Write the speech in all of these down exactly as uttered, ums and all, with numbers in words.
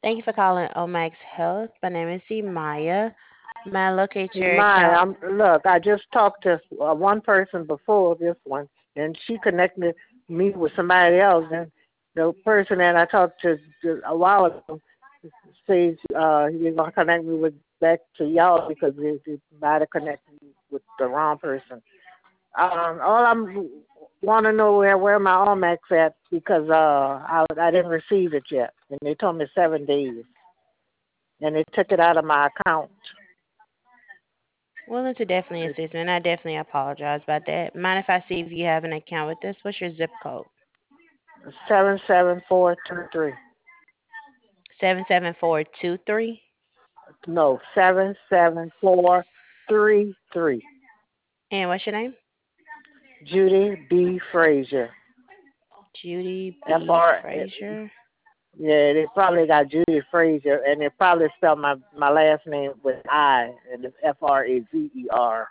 Thank you for calling Omax Health. My name is Maya. May I locate your My, account? I'm look. I just talked to uh, one person before this one, and she connected me with somebody else. And the person that I talked to just a while ago says uh, he's gonna connect me with back to y'all because he, he might have connected me with the wrong person. Um, all I'm want to know where where my Omax at because uh I I didn't receive it yet, and they told me seven days, and they took it out of my account. Willing to definitely assist, and I definitely apologize about that. Mind if I see if you have an account with us? What's your zip code? Seven seven four two three. seven seven four two three. No, seven seven four three three. And what's your name? Judy B. Frazier. Judy F B. R. Frazier. Yeah, they probably got Judy Frazier, and they probably spelled my my last name with I, and it's F R A Z E R.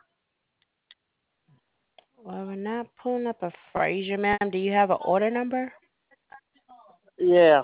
Well, we're not pulling up a Frazier, ma'am. Do you have an order number? Yeah.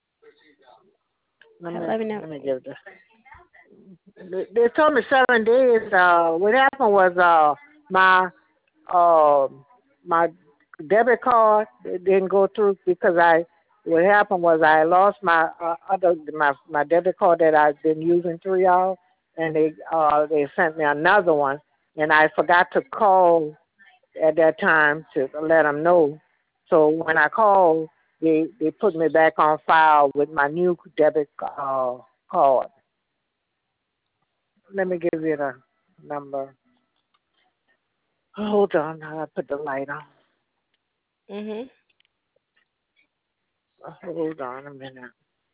Let Okay, me let me know. let me give this. They, they told me seven days. Uh, what happened was uh my uh my debit card it didn't go through because I what happened was I lost my uh, other my my debit card that I've been using through y'all, and they uh they sent me another one, and I forgot to call at that time to let them know. So when I called, they they put me back on file with my new debit uh, card. Let me give you the number. Hold on, I put the light on. Mhm. Hold on a minute.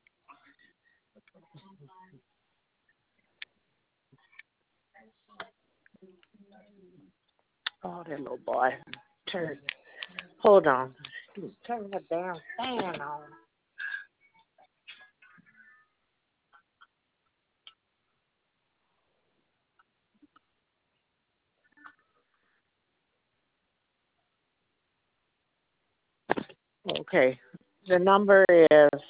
Oh, that little boy. Turn. Hold on. Turn the damn fan on. Okay. The number is.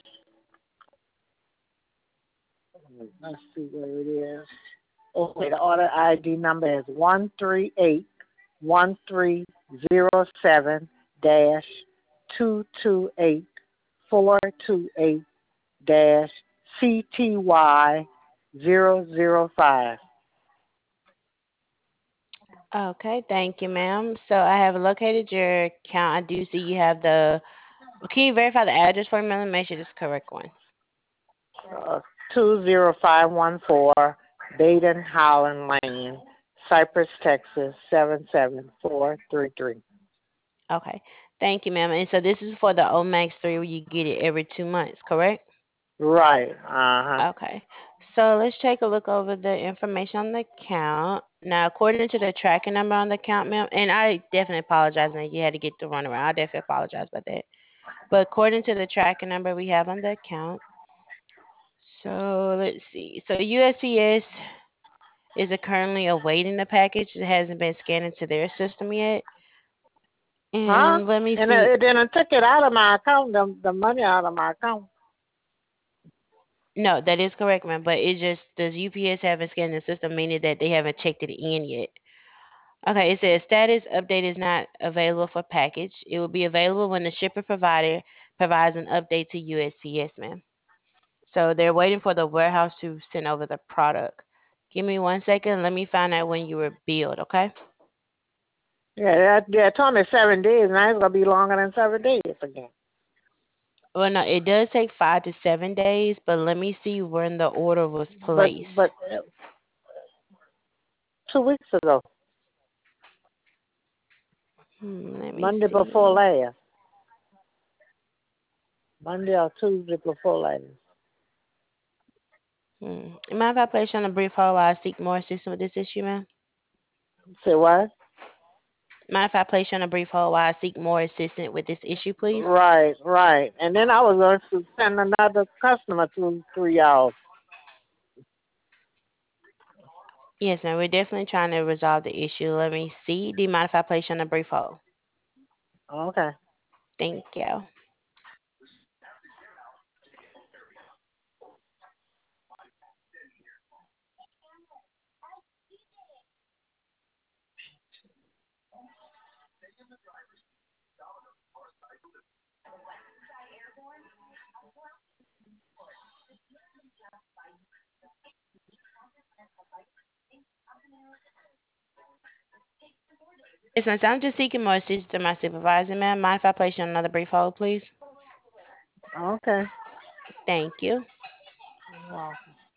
Let's see what it is. Okay, the order I D number is one three eight one three zero seven dash two two eight four two eight dash C T Y zero zero five. Okay, thank you, ma'am. So I have located your account. I do see you have the. Can you verify the address for me? Let me make sure this is the correct one. Uh, two zero five one four Baden Howland Lane, Cypress, Texas seven seven four three three. Okay, thank you, ma'am. And so this is for the Omax three, where you get it every two months, correct? Right. Uh huh. Okay. So let's take a look over the information on the account. Now, according to the tracking number on the account, ma'am, and I definitely apologize that you had to get the runaround. I definitely apologize about that. But according to the tracking number we have on the account, so let's see. So U S P S is currently awaiting the package. It hasn't been scanned into their system yet. Huh? And let me And see. it, then I took it out of my account, the, the money out of my account. No, that is correct, ma'am. But it just does U P S haven't scanned the system, meaning that they haven't checked it in yet. Okay, it says status update is not available for package. It will be available when the shipper provider provides an update to U S P S, ma'am. So they're waiting for the warehouse to send over the product. Give me one second. Let me find out when you were billed, okay? Yeah, that, yeah, it told me seven days, and it's gonna be longer than seven days again. Well, no, it does take five to seven days, but let me see when the order was But placed. but uh, two weeks ago, Hmm, let me Monday before see. last, Monday or Tuesday before last. Hmm. Mind if I place you on a brief hold while I seek more assistance with this issue, ma'am? Say what? Mind if I place you on a brief hold while I seek more assistance with this issue, please? Right, right. And then I was going to send another customer to to y'all. Yes, ma'am. We're definitely trying to resolve the issue. Let me see. Do you mind if I place you on a brief hold? Okay. Thank you. Yes, ma'am. So I'm just seeking more assistance to my supervisor, ma'am. Mind if I place you on another brief hold, please? Okay. Thank you. Wow.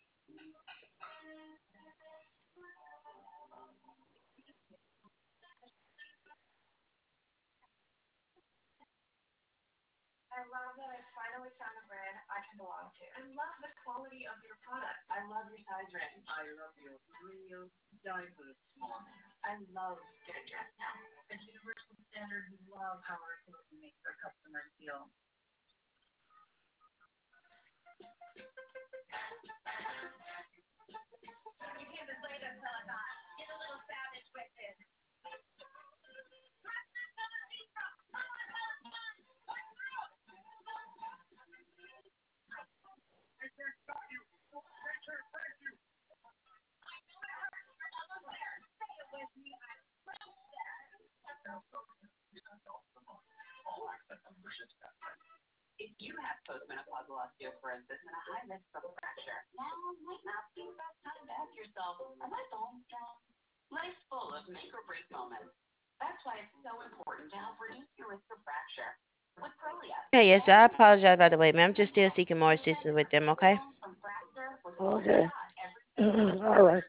Okay, yes, I apologize by the way, ma'am. I'm just still seeking more assistance with them, okay? Okay. All right.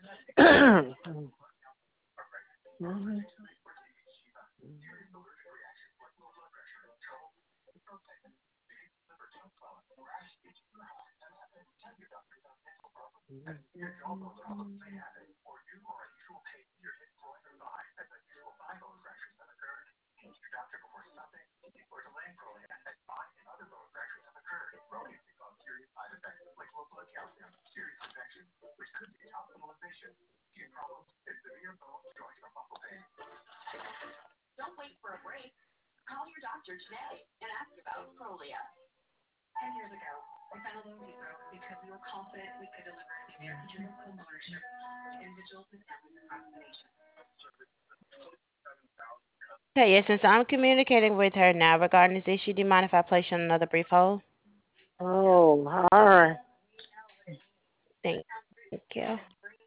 Okay, yes, since I'm communicating with her now regarding this issue, do you mind if I place you on another brief hold? Oh, all right. Thank you.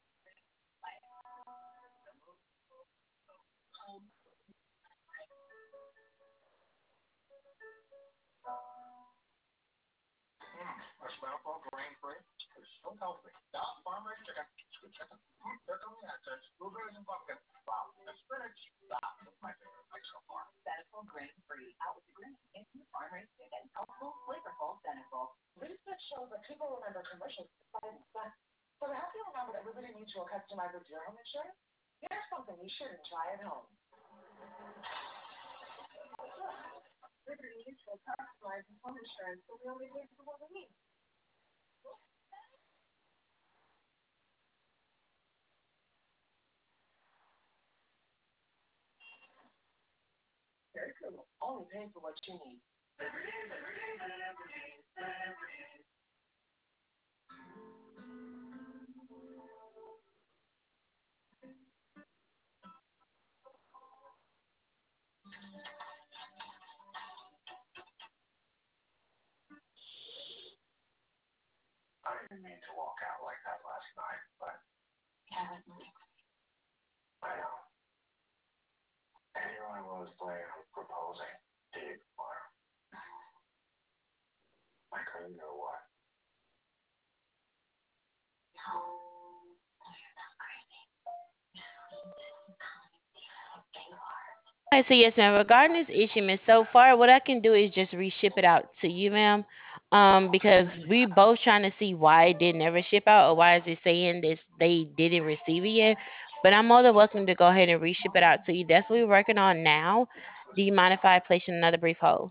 Okay, so yes, ma'am. Regarding this issue, miss, so far what I can do is just reship it out to you, ma'am. Um, because we both trying to see why it did never ship out or why is it saying this they didn't receive it yet. But I'm more than welcome to go ahead and reship it out to you. That's what we're working on now. Do you mind if I place you in another brief hold?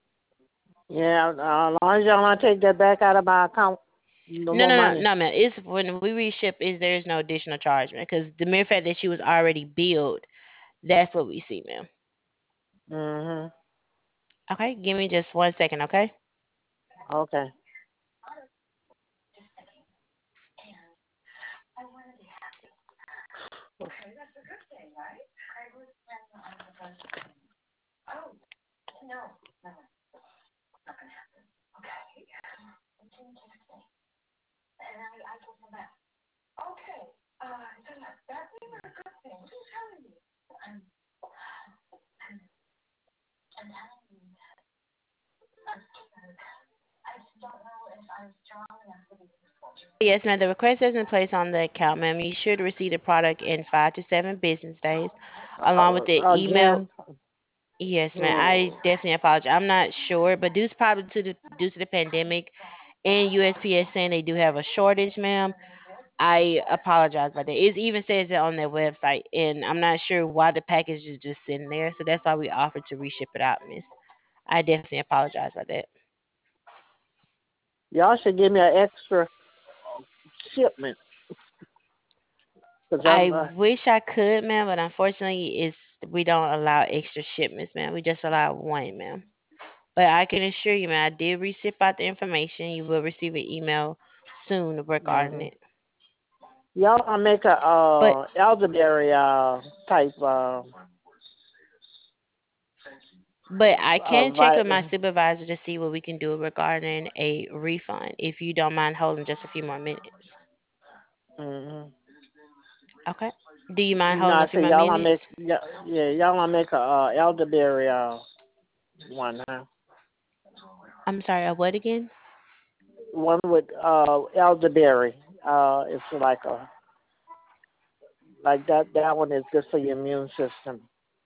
Yeah, uh, as long as y'all not take that back out of my account, no No, more no, no, money. no, man. It's when we reship is there's no additional charge, man. Because the mere fact that she was already billed, that's what we see, ma'am. Mhm. Okay, give me just one second, okay? Okay. Yes, ma'am. The request has been placed on the account, ma'am. You should receive the product in five to seven business days, along with Uh, the email. again. Yes, ma'am. I Hmm. definitely apologize. I'm not sure, but due to probably to the due to the pandemic and U S P S saying they do have a shortage, ma'am. I apologize about that. It even says it on their website, and I'm not sure why the package is just sitting there. So that's why we offered to reship it out, miss. I definitely apologize about that. Y'all should give me an extra shipment because I I'm. Uh, wish I could, ma'am, but unfortunately, it's we don't allow extra shipments, ma'am. We just allow one, ma'am. But I can assure you, ma'am, I did receive out the information. You will receive an email soon regarding hmm it. Y'all gonna make a But uh, elderberry uh, type uh, but I uh, can check with vi- my supervisor to see what we can do regarding a refund. If you don't mind holding just a few more minutes. hmm Okay. Do you mind No, holding a I few say more y'all gonna make minutes? yeah, yeah y'all gonna make a uh, elderberry uh, one, huh? I'm sorry, uh, what again? One with uh, elderberry. Uh, it's like a like that. That one is good for your immune system.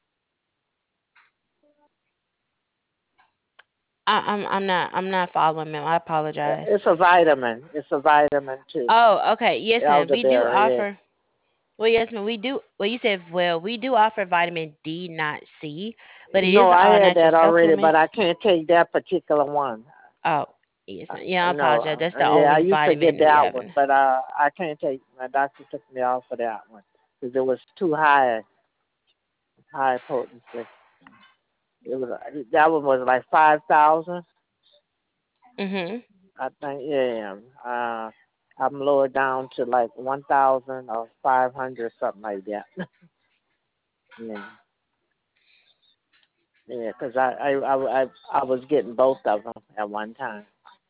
I, I'm I'm not I'm not following, ma'am. I apologize. It's a vitamin. It's a vitamin too. Oh, okay. Yes, ma'am. We do Elderberry. Yeah. offer. Well, yes, ma'am. We do. Well, you said well, we do offer vitamin D, not C, but it No, is an I all had natural that already, but supplement. I can't take that particular one. Oh, yes, Uh, ma'am. Yeah, I no, apologize. That's uh, the yeah, I only used to get vitamin we that have. one, In. but uh, I can't take. My doctor took me off of that one because it was too high, high potency. It was that one was like five thousand, Mhm. I think. Yeah, uh, I'm lowered down to like one thousand or five hundred, something like that. yeah, yeah, because I, I I I I was getting both of them at one time.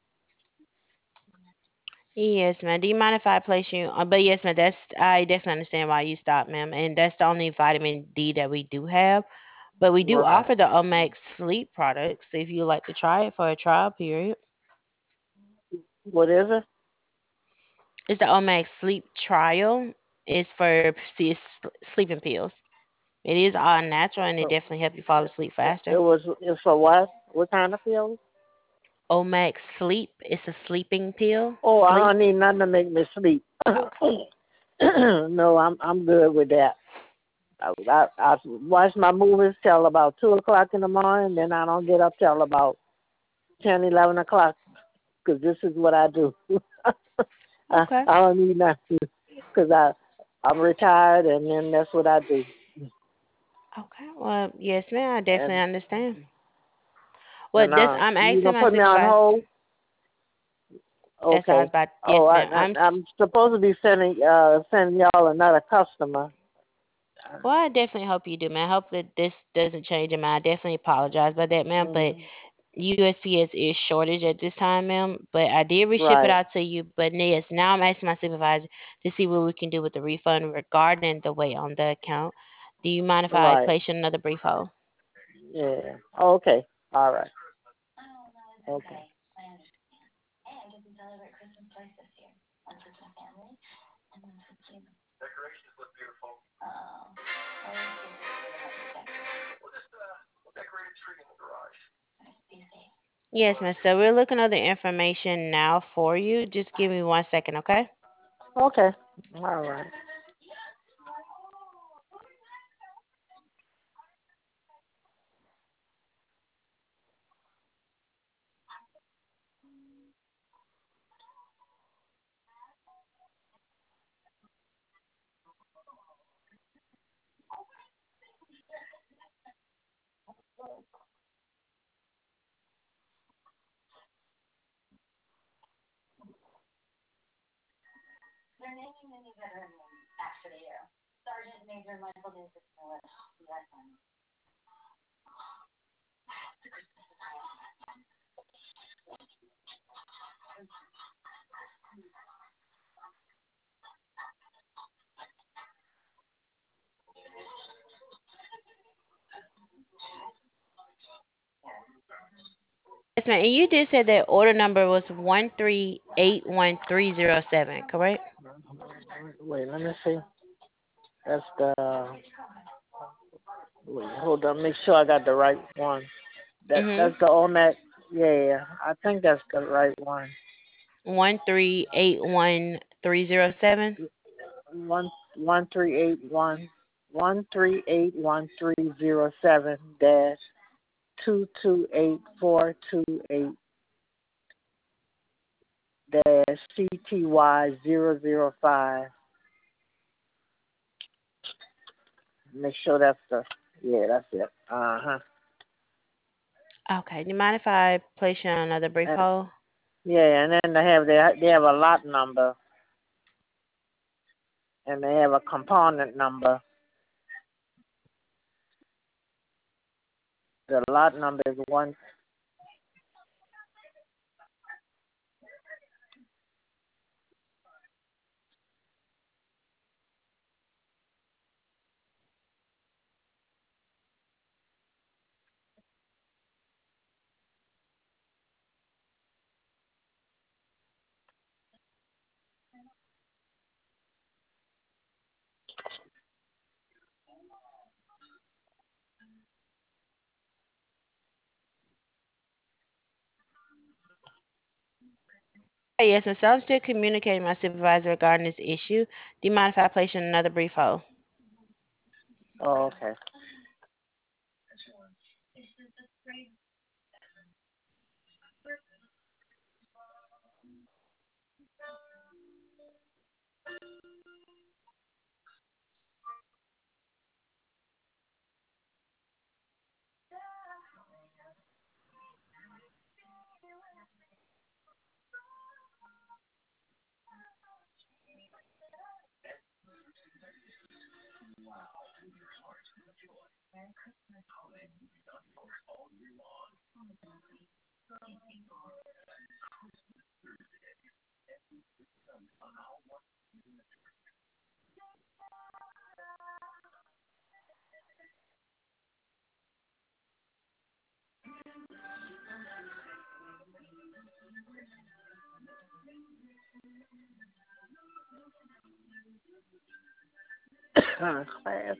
Yes, ma'am. Do you mind if I place you? Uh, but yes, ma'am. That's I definitely understand why you stopped, ma'am. And that's the only vitamin D that we do have. But we do Right. offer the Omax sleep products if you'd like to try it for a trial period. What is it? It's the Omax sleep trial. It's for see, it's sleeping pills. It is all natural and it So, definitely help you fall asleep It, it faster. was it's for what? What kind of pills? Omax sleep. It's a sleeping pill. Oh, I Sleep. don't need nothing to make me sleep. Okay. no, I'm I'm good with that. I, I I watch my movies till about two o'clock in the morning, then I don't get up till about ten, eleven o'clock because this is what I do. I Okay. I don't need nothing because I I'm retired and then that's what I do. Okay. Well, yes, ma'am. I definitely And understand. Well, and this uh, I'm you asking gonna my put me on supervisor. hold? That's what I was Okay. about. Oh, Yes, I, ma'am. I I'm. s- I'm supposed to be sending uh sending y'all another customer. Well, I definitely hope you do, man. I hope that this doesn't change your mind. I definitely apologize about that, ma'am. But Mm, U S P S is shortage at this time, ma'am. But I did reship it right, out to you. But yes, now I'm asking my supervisor to see what we can do with the refund regarding the weight on the account. Do you mind if I right. place you in another brief hold? Yeah. Okay. All right. Okay. Yes, ma'am. So we're looking at the information now for you. Just give me one second, okay? Okay. All right. Yes, ma'am. And you did say that order number was one three eight one three zero seven, correct? Wait, let me see. That's the. Wait, hold on. Make sure I got the right one. That Mhm. that's the Omac. Yeah, yeah. I think that's the right one. One three eight one three zero seven. One one three eight one one three eight one three zero seven dash two two eight four two eight dash C T Y zero zero five. Make sure that's the. Yeah, that's it. Uh huh. Okay. Do you mind if I place you on another brief And hold? yeah, and then they have they they have a lot number and they have a component number. The lot number is one. Hey, yes, and so I'm still communicating with my supervisor regarding this issue. Do you mind if I place you on another brief hold? Oh, okay. Class.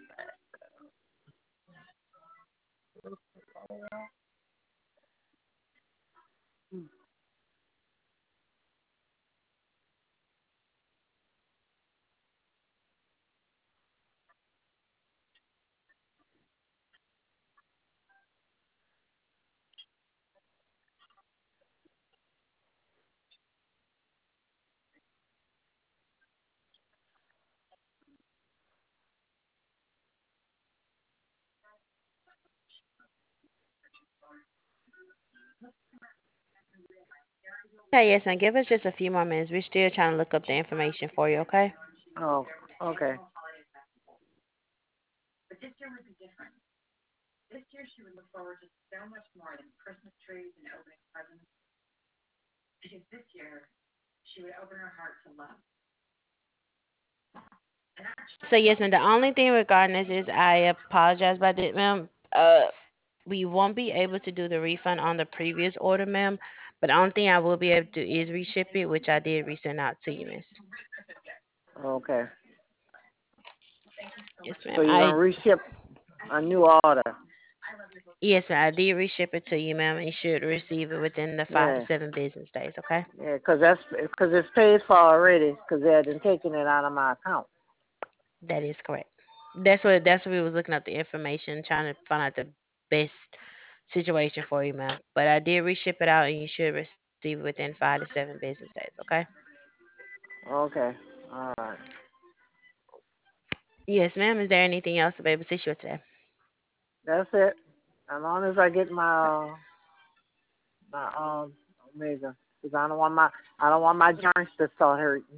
Okay, yes, and give us just a few more minutes. We're still trying to look up the information for you, okay? Oh, okay. So yes, and the only thing regarding this is I apologize about it, ma'am. Uh, we won't be able to do the refund on the previous order, ma'am. But the only thing I will be able to do is reship it, which I did resend out to you, miss. Okay. Yes, So ma'am. you're gonna I reship a new order. yes, ma'am. I did reship it to you, ma'am, and you should receive it within the five to Yeah. seven business days. Okay. Yeah, 'cause that's because it's paid for already. 'Cause they had been taking it out of my account. That is correct. That's what that's what we was looking up the information, trying to find out the best situation for you, ma'am. But I did reship it out, and you should receive it within five to seven business days. Okay. Okay. All right. Yes, ma'am. Is there anything else to be able to assist you with today? That's it. As long as I get my uh, my um omega, 'cause I don't want my I don't want my joints to start hurting.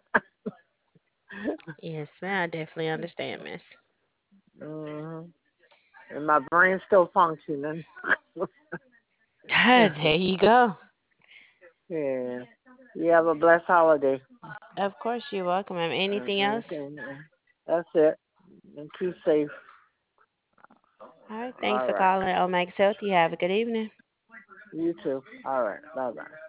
Yes, ma'am. I definitely understand, miss. hmm And my brain's still functioning. There you go. Yeah. You have a blessed holiday. Of course, you're welcome, ma'am. Anything Uh, else? okay. That's it. And keep safe. All right. Thanks All for right. calling Omax Health. You have a good evening. You too. All right. Bye bye.